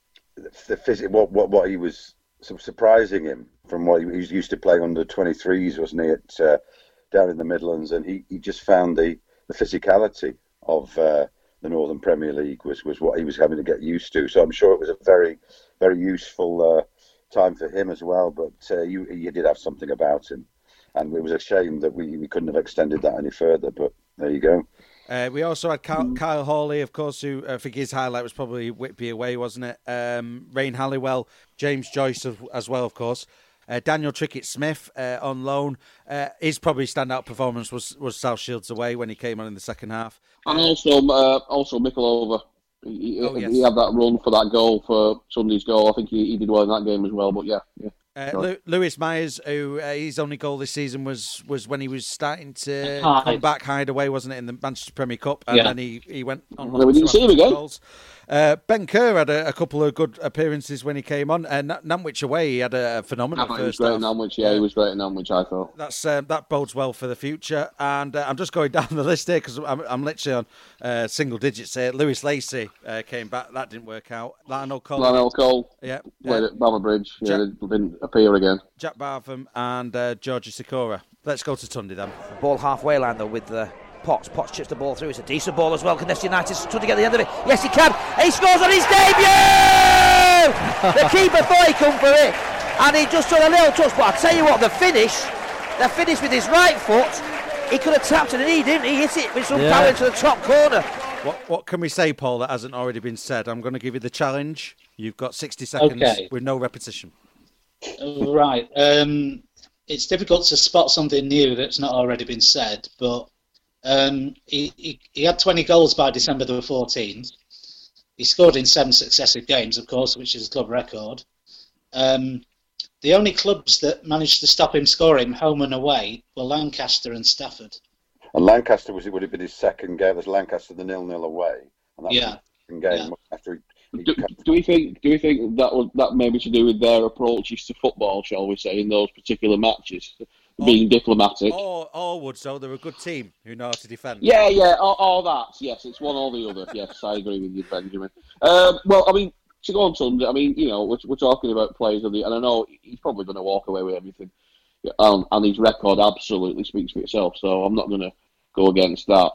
what he was sort of surprising him from what he was used to playing under 23s, wasn't he, down in the Midlands, and he just found the physicality of the Northern Premier League was what he was having to get used to. So I'm sure it was a very, very useful time for him as well. But he did have something about him, and it was a shame that we couldn't have extended that any further. But there you go. We also had Kyle Hawley, of course, who I think his highlight was probably Whitby away, wasn't it? Rain Halliwell, James Joyce as well, of course. Daniel Trickett-Smith on loan. His probably standout performance was South Shields away when he came on in the second half. And also Mikulova. He had that run for that goal, for Sunday's goal. I think he did well in that game as well. But yeah. Lewis Myers, who his only goal this season was when he was starting to come back hide away, wasn't it, in the Manchester Premier Cup? And then he went on. We didn't see him again. Goals. Ben Kerr had a couple of good appearances when he came on. Nantwich away, he had a phenomenal first half. He was great in Nantwich, I thought. That bodes well for the future. And I'm just going down the list here because I'm literally on single digits here. Lewis Lacey came back. That didn't work out. Lionel Cole. Yeah. Played at Bamber Bridge. Didn't appear again. Jack Bartham and Georgie Sikora. Let's go to Tunde then. Ball halfway line though with Potts. Potts chips the ball through. It's a decent ball as well. Can Leicester United to get the end of it? Yes, he can. And he scores on his debut! The keeper thought he come for it, and he just took a little touch. But I tell you what, the finish with his right foot, he could have tapped it, and he didn't. He hit it with some power into the top corner. What can we say, Paul, that hasn't already been said? I'm going to give you the challenge. You've got 60 seconds with no repetition. Right. It's difficult to spot something new that's not already been said, but he had 20 goals by December the 14th. He scored in 7 successive games, of course, which is a club record. The only clubs that managed to stop him scoring home and away were Lancaster and Stafford. And Lancaster it would have been his second game. It was Lancaster the 0-0 away. And that was his second game after Do we think that maybe to do with their approaches to football, shall we say, in those particular matches, being diplomatic? Or would so. They're a good team who know how to defend. Yeah, all that. Yes, it's one or the other. Yes, I agree with you, Benjamin. Well, I mean, to go on Sunday, I mean, we're talking about players and I know he's probably going to walk away with everything, and his record absolutely speaks for itself. So I'm not going to go against that.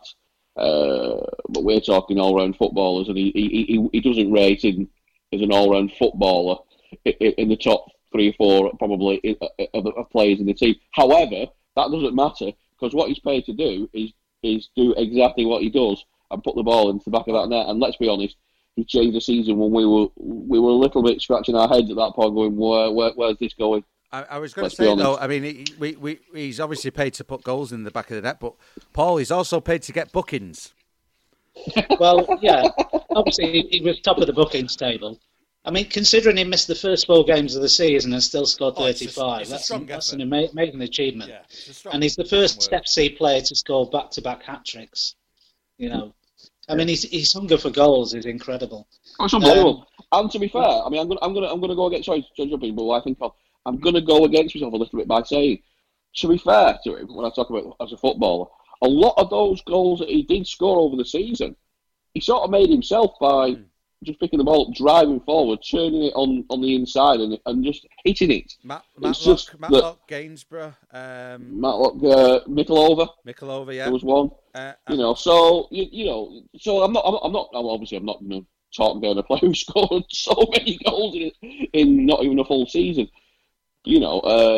But we're talking all-round footballers, and he doesn't rate him as an all-round footballer in the top 3 or 4 probably of players in the team. However, that doesn't matter because what he's paid to do is do exactly what he does and put the ball into the back of that net. And let's be honest, he changed the season when we were a little bit scratching our heads at that point, going, where's this going? I was going to say, though, I mean, he's obviously paid to put goals in the back of the net, but Paul, he's also paid to get bookings. Well, yeah, obviously he was top of the bookings table. I mean, considering he missed the first 4 games of the season and still scored 35, that's an amazing achievement. Yeah, and he's the first FC player to score back-to-back hat-tricks. You know, I mean, his hunger for goals is incredible. It's unbelievable. And to be fair, I mean, I'm gonna go against. Sorry, jumping, but I think I'm gonna go against myself a little bit by saying, to be fair to him, when I talk about as a footballer, a lot of those goals that he did score over the season, he sort of made himself by just picking the ball up, driving forward, turning it on the inside, and just hitting it. Matlock, Gainsborough, Matlock, Mikulova, yeah, there was one. So I'm not going to talk down a player who scored so many goals in not even a full season. You know,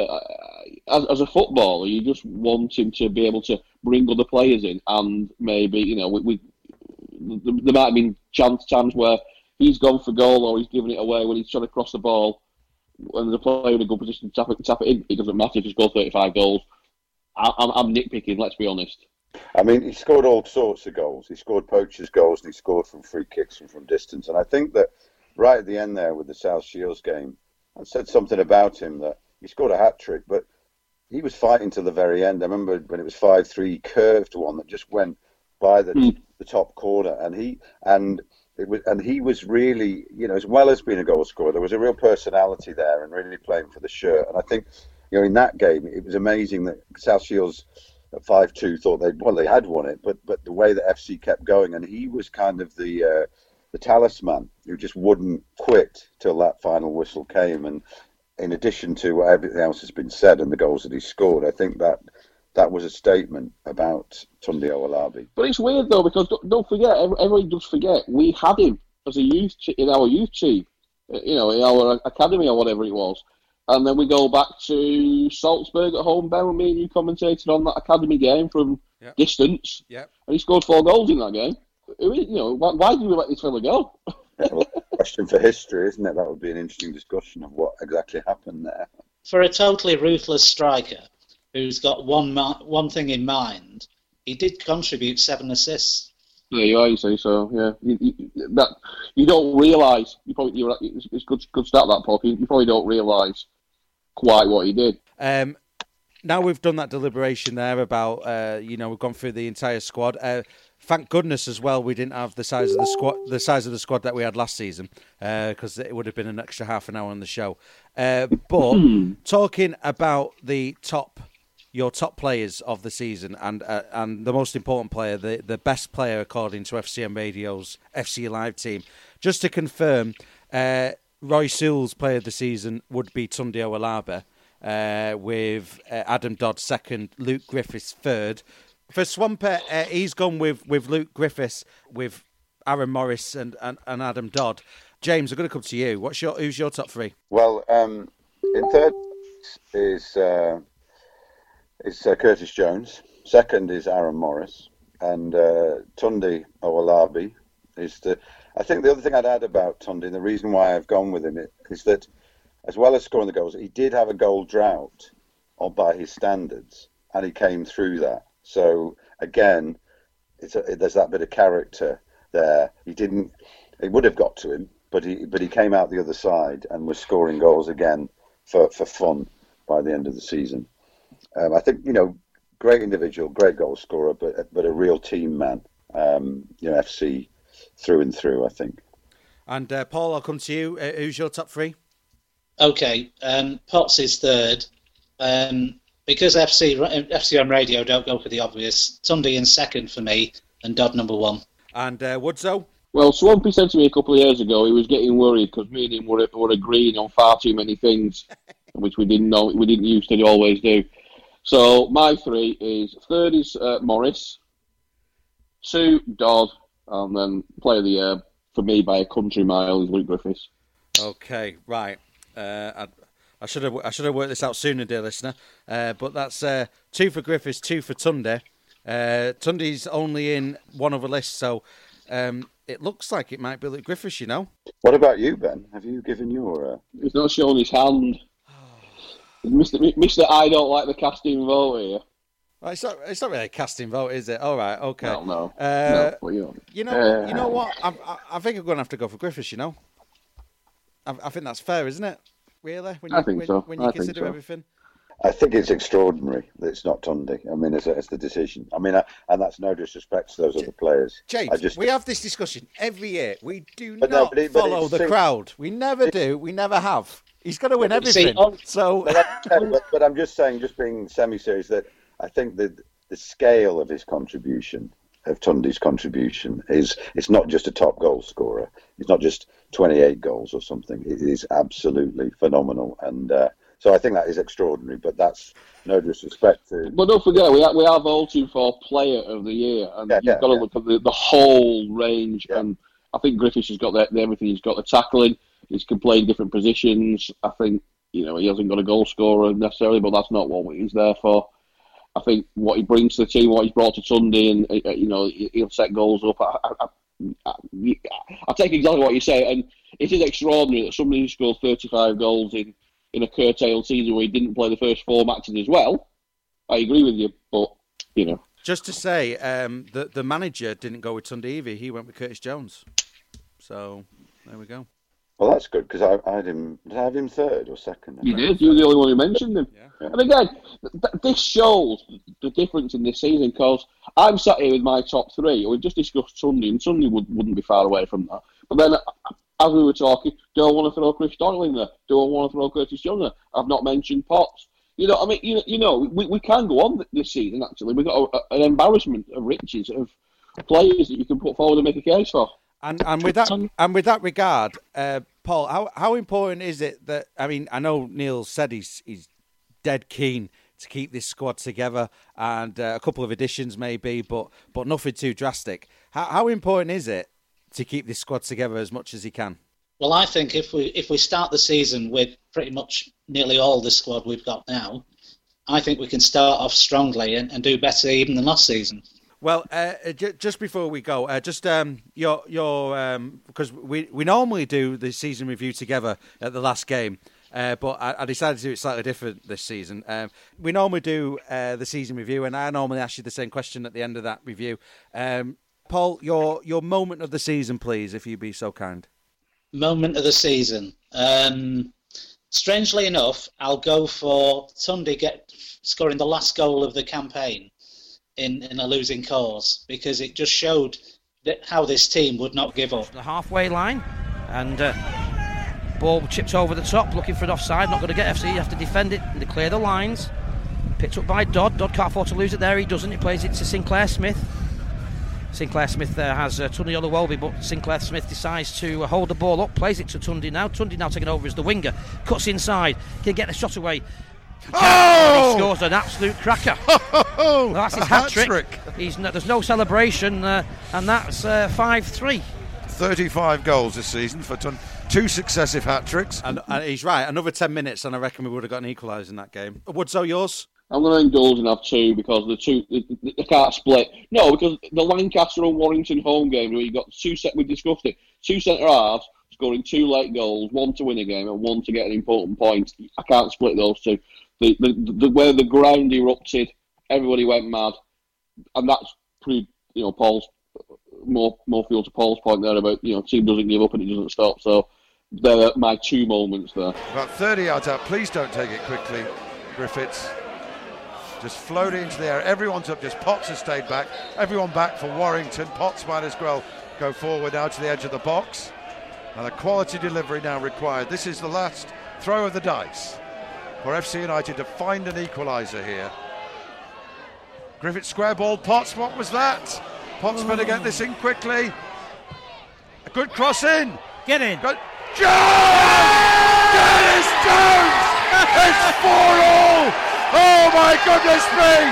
as a footballer, you just want him to be able to bring other players in, and maybe, you know, there might have been times where he's gone for goal or he's given it away when he's trying to cross the ball, and there's a player in a good position to tap it in. It doesn't matter if he scores 35 goals. I'm nitpicking, let's be honest. I mean, he scored all sorts of goals. He scored poachers' goals, and he scored from free kicks and from distance. And I think that right at the end there with the South Shields game, I said something about him that he scored a hat-trick, but he was fighting to the very end. I remember when it was 5-3, he curved one that just went by the top corner, and he was really, you know, as well as being a goal scorer, there was a real personality there and really playing for the shirt. And I think, you know, in that game, it was amazing that South Shields at 5-2 thought they had won it, but the way that FC kept going, and he was kind of the talisman who just wouldn't quit till that final whistle came. And in addition to what everything else has been said and the goals that he scored, I think that was a statement about Tunde Owolabi. But it's weird though, because don't forget, everyone does forget, we had him as a youth in our youth team, you know, in our academy or whatever it was. And then we go back to Salzburg at home, Ben, with me and you commentated on that academy game from distance. Yep. And he scored 4 goals in that game. You know, why did we let this fella go? Question for history, isn't it? That would be an interesting discussion of what exactly happened there. For a totally ruthless striker who's got one thing in mind, he did contribute 7 assists. There you are, you see. So yeah, you don't realise. It's good start that, Paul. You probably don't realise quite what he did. Now we've done that deliberation there about we've gone through the entire squad. Thank goodness as well we didn't have the size of the squad that we had last season, because it would have been an extra half an hour on the show. But talking about your top players of the season and the most important player, the best player according to FCM Radio's FC Live team, just to confirm, Roy Sewell's player of the season would be Tunde Owolabi, with Adam Dodd second, Luke Griffiths third. For Swampert, he's gone with Luke Griffiths, with Aaron Morris and Adam Dodd. James, I'm going to come to you. Who's your top 3? Well, in third is Curtis Jones. Second is Aaron Morris, and Tunde Owolabi is I think the other thing I'd add about Tunde, and the reason why I've gone with him, is that as well as scoring the goals, he did have a goal drought by his standards, and he came through that. So again, there's that bit of character there. It would have got to him, but he came out the other side and was scoring goals again for fun by the end of the season. I think, you know, great individual, great goal scorer, but a real team man. FC through and through, I think. And Paul, I'll come to you. Who's your top 3? Okay, Potts is third. Because FCM Radio don't go for the obvious, Tunde in second for me, and Dodd number 1. And Woodso? Well, Swampy said to me a couple of years ago he was getting worried because me and him were agreeing on far too many things, which we didn't used to always do. So my 3 is, third is Morris, 2 Dodd, and then player of the year for me by a country mile is Luke Griffiths. Okay, right. I should have worked this out sooner, dear listener. But that's 2 for Griffiths, 2 for Tunde. Tunde's only in one other list, so it looks like it might be Luke Griffiths, you know. What about you, Ben? Have you given your... He's not showing his hand. Mr. I don't like the casting vote here. Well, it's not really a casting vote, is it? All right, okay. No. You know what? I think I'm going to have to go for Griffiths. You know, I think that's fair, isn't it? Really, when you consider everything. I think it's extraordinary that it's not Tunde. I mean, as the decision. I mean, and that's no disrespect to those other players. James, we have this discussion every year. We do not follow the crowd. We never do. We never have. He's got to win everything. But I'm just saying, just being semi-serious, that I think that the scale of his contribution, of Tunde's contribution, it's not just a top goal scorer. It's not just 28 goals or something. It is absolutely phenomenal, and so I think that is extraordinary. But that's no disrespect to. But don't forget, we are voting for Player of the Year, and you've got to look at the whole range. Yeah. And I think Griffiths has got everything. He's got the tackling. He can play in different positions. I think he hasn't got a goal scorer necessarily, but that's not what he's there for. I think what he brings to the team, what he's brought to Tunde, and he'll set goals up. I take exactly what you say, and it is extraordinary that somebody who scored 35 goals in a curtailed season where he didn't play the first 4 matches as well. I agree with you, but just to say, the manager didn't go with Tunde either. He went with Curtis Jones. So there we go. Well, that's good, because I had him. Did I have him third or second? You did. You were the only one who mentioned him. Yeah. And again, this shows the difference in this season, because I'm sat here with my top 3. We've just discussed Tunde, and Tunde wouldn't be far away from that. But then, as we were talking, do I want to throw Chris Doyle in there? Do I want to throw Curtis Jones in there? I've not mentioned Potts. We can go on this season, actually. We've got an embarrassment of riches of players that you can put forward and make a case for. And with that regard, Paul, how important is it that, I mean, I know Neil said he's dead keen to keep this squad together, and a couple of additions maybe, but nothing too drastic. How important is it to keep this squad together as much as he can? Well, I think if we start the season with pretty much nearly all the squad we've got now, I think we can start off strongly and do better even than last season. Well, just before we go, your because we normally do the season review together at the last game, but I decided to do it slightly different this season. We normally do the season review, and I normally ask you the same question at the end of that review. Paul, your moment of the season, please, if you'd be so kind. Moment of the season. Strangely enough, I'll go for Tunde scoring the last goal of the campaign in a losing cause, because it just showed how this team would not give up. The halfway line, and ball chips over the top, looking for an offside, not going to get FC, you have to defend it, and they clear the lines. Picked up by Dodd can't afford to lose it there, he doesn't, he plays it to Sinclair Smith. Sinclair Smith has Tunde Oluwobi, but Sinclair Smith decides to hold the ball up, plays it to Tunde now taking over as the winger, cuts inside, can get the shot away. He scores an absolute cracker. Well, that's his hat-trick. There's no celebration, and that's 5-3. 35 goals this season for 2 successive hat-tricks. And he's right, another 10 minutes and I reckon we would have got an equaliser in that game. Woodzo, yours? I'm going to indulge and have 2, because they can't split. No, because the Lancaster and Warrington home game, where you got we discussed it, 2 centre-halves scoring 2 late goals, 1 to win a game and 1 to get an important point. I can't split those 2. Where the ground erupted, everybody went mad, and that's pretty. Paul's more fuel to Paul's point there about team doesn't give up and it doesn't stop. So they're my 2 moments there. About 30 yards out. Please don't take it quickly, Griffiths. Just float it into the air. Everyone's up. Just Potts has stayed back. Everyone back for Warrington. Potts might as well go forward now to the edge of the box. And a quality delivery now required. This is the last throw of the dice for FC United to find an equaliser here. Griffiths square ball, Potts, what was that? Potts better get this in quickly. A good cross in. Get in. Good. Dennis Jones! It's 4-all! Oh my goodness me!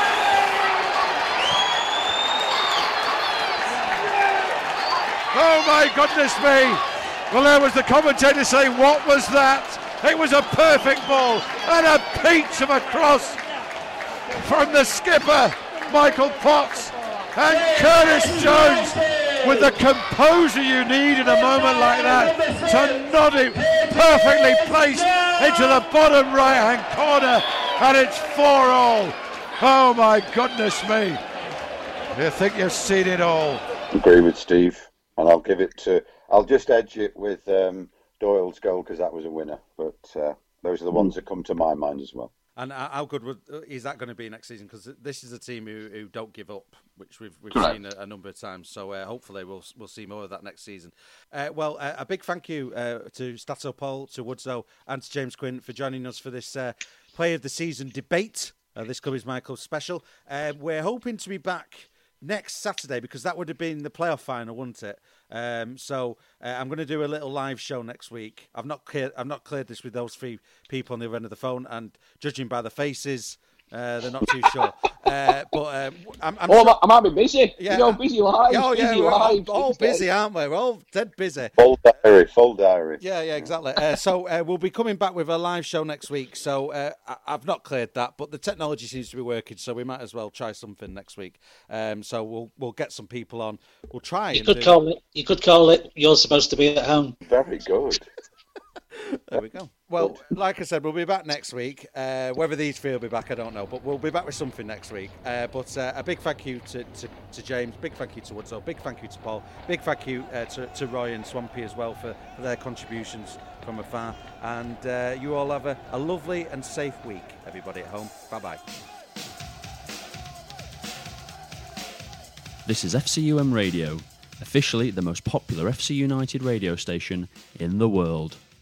Oh my goodness me! Well, there was the commentator saying, what was that? It was a perfect ball and a peach of a cross from the skipper, Michael Potts, and Curtis Jones with the composure you need in a moment like that to nod it perfectly placed into the bottom right-hand corner, and it's 4-all. Oh my goodness me! You think you've seen it all? Agree with Steve, and I'll just edge it with Doyle's goal because that was a winner. But those are the ones that come to my mind as well. And how good is that going to be next season? Because this is a team who don't give up, which we've seen a number of times. So hopefully we'll see more of that next season. A big thank you to Stato Paul, to Woodzo, and to James Quinn for joining us for this Player of the Season debate. This Cubbies Michael special. We're hoping to be back next Saturday because that would have been the playoff final, wouldn't it? So I'm going to do a little live show next week. I've not cleared this with those three people on the other end of the phone, and judging by the faces, they're not too sure. I might be busy. Yeah, busy lives. Oh yeah, busy we're lives, all busy, aren't we? We're all dead busy. Full diary. Yeah, exactly. So we'll be coming back with a live show next week. So I've not cleared that, but the technology seems to be working, so we might as well try something next week. So we'll get some people on. We'll try. You could call it. You're supposed to be at home. Very good. There we go. Well, like I said, we'll be back next week. Whether these three will be back, I don't know, but we'll be back with something next week. But a big thank you to James, big thank you to Woodzo, big thank you to Paul, big thank you to Roy and Swampy as well for their contributions from afar. And you all have a lovely and safe week, everybody at home. Bye-bye. This is FCUM Radio, officially the most popular FC United radio station in the world.